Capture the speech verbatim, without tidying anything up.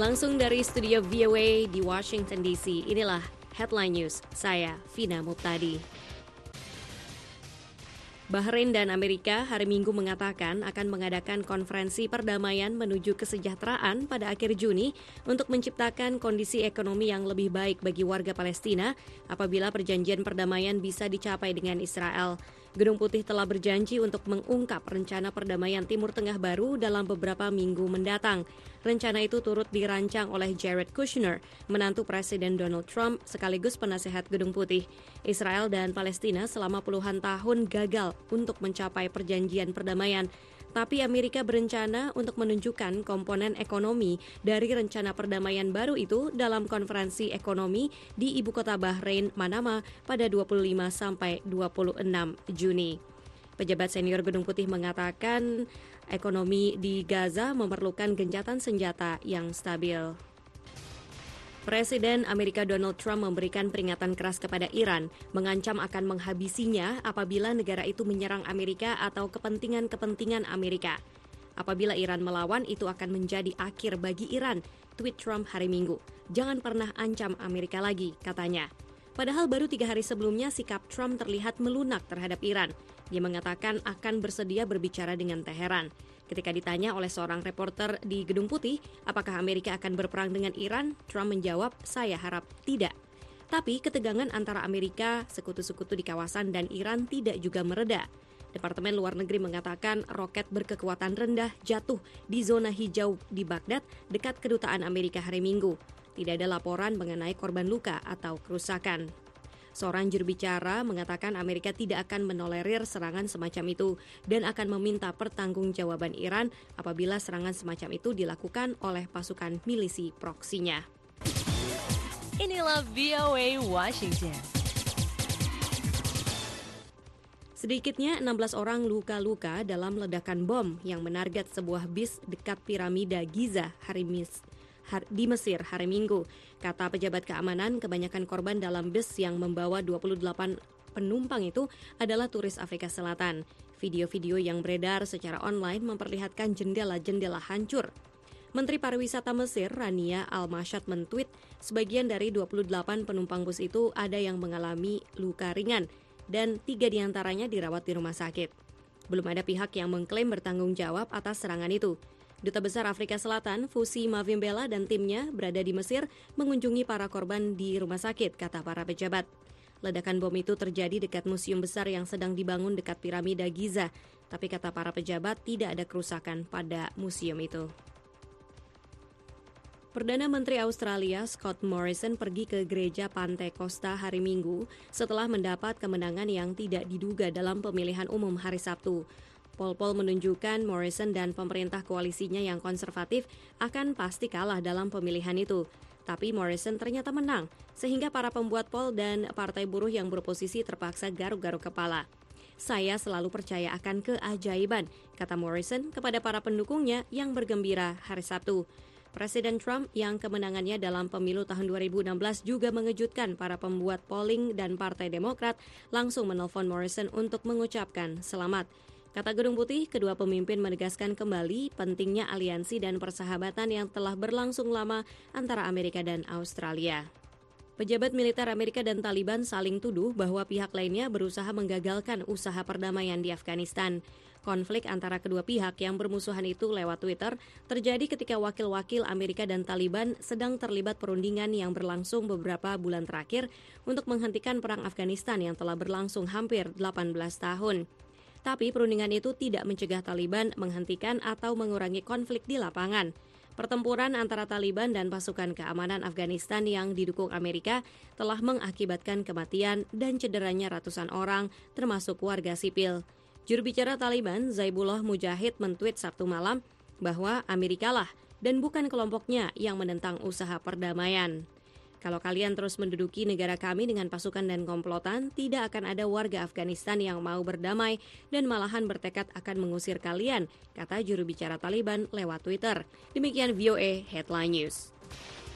Langsung dari studio V O A di Washington D C, inilah Headline News, saya Vina Muptadi. Bahrain dan Amerika hari Minggu mengatakan akan mengadakan konferensi perdamaian menuju kesejahteraan pada akhir Juni untuk menciptakan kondisi ekonomi yang lebih baik bagi warga Palestina apabila perjanjian perdamaian bisa dicapai dengan Israel. Gedung Putih telah berjanji untuk mengungkap rencana perdamaian Timur Tengah baru dalam beberapa minggu mendatang. Rencana itu turut dirancang oleh Jared Kushner, menantu Presiden Donald Trump sekaligus penasehat Gedung Putih. Israel dan Palestina selama puluhan tahun gagal untuk mencapai perjanjian perdamaian. Tapi Amerika berencana untuk menunjukkan komponen ekonomi dari rencana perdamaian baru itu dalam konferensi ekonomi di ibu kota Bahrain, Manama, pada dua puluh lima sampai dua puluh enam Juni. Pejabat senior Gedung Putih mengatakan ekonomi di Gaza memerlukan gencatan senjata yang stabil. Presiden Amerika Donald Trump memberikan peringatan keras kepada Iran, mengancam akan menghabisinya apabila negara itu menyerang Amerika atau kepentingan-kepentingan Amerika. Apabila Iran melawan, itu akan menjadi akhir bagi Iran, tweet Trump hari Minggu. Jangan pernah ancam Amerika lagi, katanya. Padahal baru tiga hari sebelumnya sikap Trump terlihat melunak terhadap Iran. Dia mengatakan akan bersedia berbicara dengan Teheran. Ketika ditanya oleh seorang reporter di Gedung Putih, apakah Amerika akan berperang dengan Iran, Trump menjawab, saya harap tidak. Tapi ketegangan antara Amerika, sekutu-sekutu di kawasan, dan Iran tidak juga mereda. Departemen Luar Negeri mengatakan roket berkekuatan rendah jatuh di zona hijau di Baghdad dekat kedutaan Amerika hari Minggu. Tidak ada laporan mengenai korban luka atau kerusakan. Seorang juru bicara mengatakan Amerika tidak akan menolerir serangan semacam itu dan akan meminta pertanggungjawaban Iran apabila serangan semacam itu dilakukan oleh pasukan milisi proksinya. Inilah V O A Washington. Sedikitnya enam belas orang luka-luka dalam ledakan bom yang menarget sebuah bis dekat piramida Giza hari Mis. di Mesir hari Minggu. Kata pejabat keamanan, kebanyakan korban dalam bus yang membawa dua puluh delapan penumpang itu adalah turis Afrika Selatan. Video-video yang beredar secara online memperlihatkan jendela-jendela hancur. Menteri Pariwisata Mesir, Rania Al-Mashad, mentweet sebagian dari dua puluh delapan penumpang bus itu ada yang mengalami luka ringan dan tiga diantaranya dirawat di rumah sakit. Belum ada pihak yang mengklaim bertanggung jawab atas serangan itu. Duta Besar Afrika Selatan, Fusi Mavimbela dan timnya berada di Mesir mengunjungi para korban di rumah sakit, kata para pejabat. Ledakan bom itu terjadi dekat museum besar yang sedang dibangun dekat piramida Giza, tapi kata para pejabat tidak ada kerusakan pada museum itu. Perdana Menteri Australia Scott Morrison pergi ke gereja Pantai Costa hari Minggu setelah mendapat kemenangan yang tidak diduga dalam pemilihan umum hari Sabtu. Poll-poll menunjukkan Morrison dan pemerintah koalisinya yang konservatif akan pasti kalah dalam pemilihan itu. Tapi Morrison ternyata menang, sehingga para pembuat poll dan partai buruh yang beroposisi terpaksa garuk-garuk kepala. Saya selalu percaya akan keajaiban, kata Morrison kepada para pendukungnya yang bergembira hari Sabtu. Presiden Trump yang kemenangannya dalam pemilu tahun dua ribu enam belas juga mengejutkan para pembuat polling dan Partai Demokrat langsung menelpon Morrison untuk mengucapkan selamat. Kata Gedung Putih, kedua pemimpin menegaskan kembali pentingnya aliansi dan persahabatan yang telah berlangsung lama antara Amerika dan Australia. Pejabat militer Amerika dan Taliban saling tuduh bahwa pihak lainnya berusaha menggagalkan usaha perdamaian di Afghanistan. Konflik antara kedua pihak yang bermusuhan itu lewat Twitter terjadi ketika wakil-wakil Amerika dan Taliban sedang terlibat perundingan yang berlangsung beberapa bulan terakhir untuk menghentikan perang Afghanistan yang telah berlangsung hampir delapan belas tahun. Tapi perundingan itu tidak mencegah Taliban menghentikan atau mengurangi konflik di lapangan. Pertempuran antara Taliban dan pasukan keamanan Afghanistan yang didukung Amerika telah mengakibatkan kematian dan cederanya ratusan orang, termasuk warga sipil. Juru bicara Taliban, Zaibullah Mujahid, mentweet Sabtu malam bahwa Amerikalah dan bukan kelompoknya yang menentang usaha perdamaian. Kalau kalian terus menduduki negara kami dengan pasukan dan komplotan, tidak akan ada warga Afghanistan yang mau berdamai dan malahan bertekad akan mengusir kalian, kata juru bicara Taliban lewat Twitter. Demikian V O A Headline News.